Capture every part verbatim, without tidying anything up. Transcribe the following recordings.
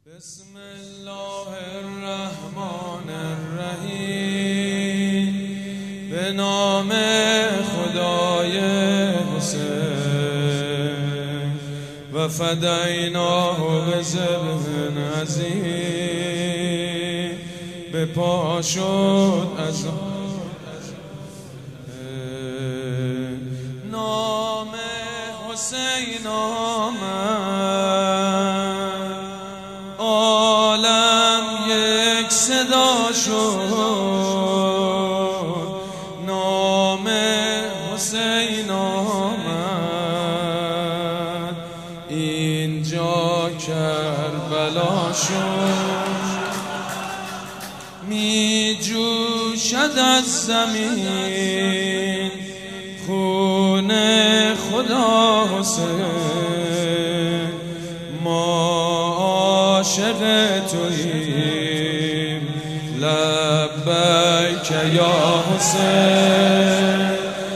بسم الله الرحمن الرحیم. به نام خدای حسین و فدیناه بذبح عظیم. به پا شد از نام حسین آمد، عالم یک صدا شد. نام حسین آمد، اینجا کربلا شد. می جوشد از زمین خون خدا حسین. ما عاشق توییم، لبیک یا حسین،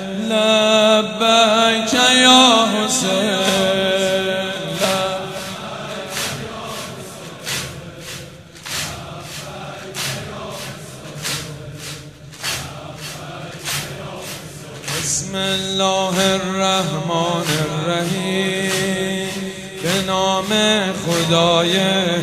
لبیک یا حسین. بسم الله الرحمن الرحیم. به نام خدای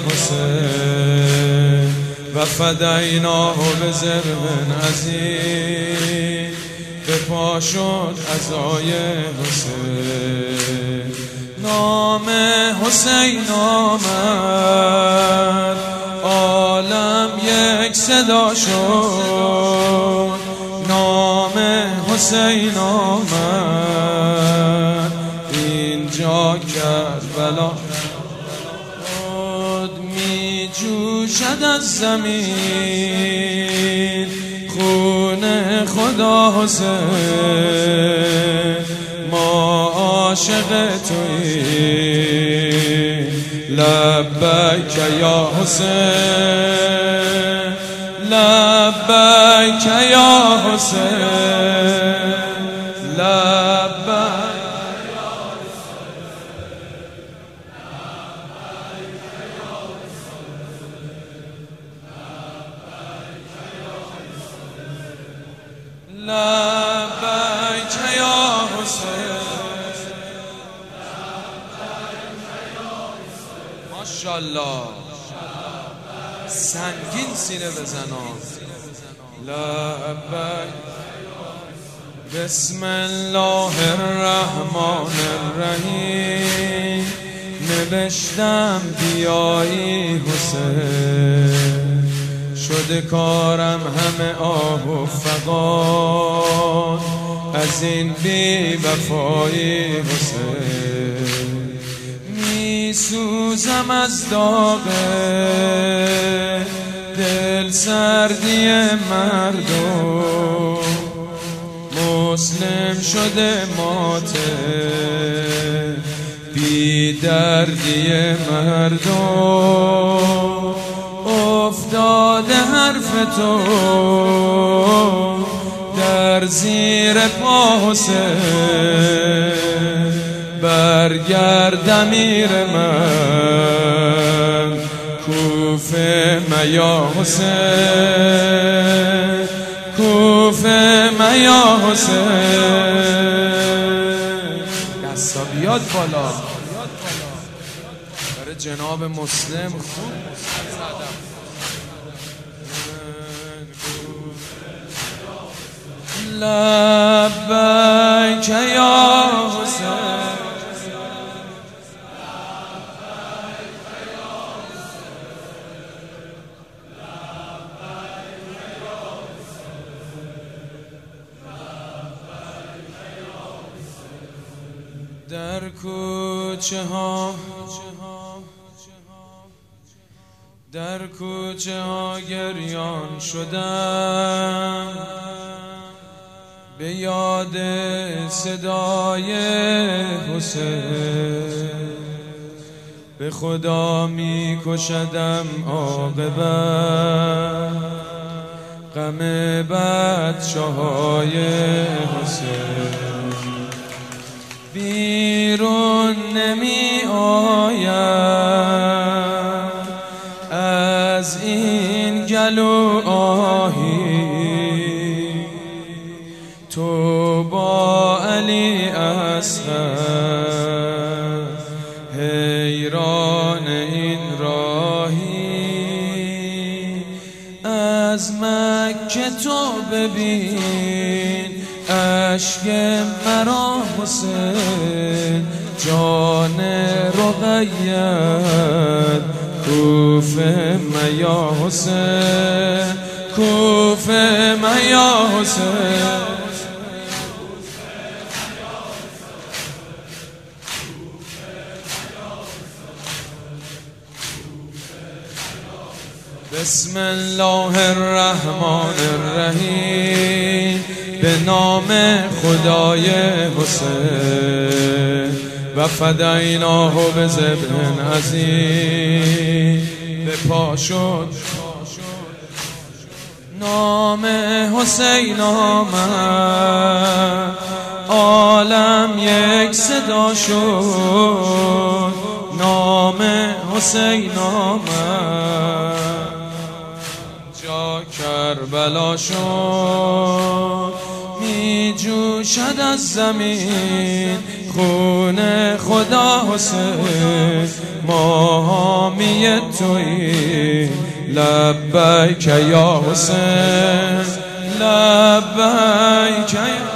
حسین و فدیناه بذبح عظیم. به پا شد عزای حسین. نام حسین آمد، عالم یک صدا شد. نام حسین آمد، اینجا کربلا شد. می جوشد از زمین خون خدا حسین. ما عاشق توییم، لبیک یا حسین، لبیک یا حسین، لبیک. لبیک یا حسین. ماشاءالله سنگین سینه بزنان. لبیک. بسم الله الرحمن الرحیم. نوشتم بیایی حسین، شده کارم همه آه و فغان. از این بی وفایی حسین می سوزم از داغ دل سردی مردم. مسلم شده ماته بی دردی مردم. افتاده حرف تو در زیر پا حسین. برگرد امیر من کوفه میا حسین، کوفه میا حسین. دستا بیاد بالا برای جناب مسلم. خوب لبیک یا حسین. در کوچه ها در کوچه ها گریان شدم، به یاد صدای حسین. به خدا می کشدم عاقبت غم بچه‌های حسین. بیرون نمی آید از این گلو آهی تو با علی اصغر حیران این راهی از مکه تو ببین اشک مرا حسین جان رقیت کوفه میا حسین کوفه میا حسین بسم الله الرحمن الرحیم به نام خدای حسین و فدیناه به ذبح عظیم به پا شد نام حسین آمد عالم یک صدا شد نام حسین آمد جا کربلا شد می جوشد از زمین خون خدا حسین ما حامی تویی لبیک یا حسین لبیک یا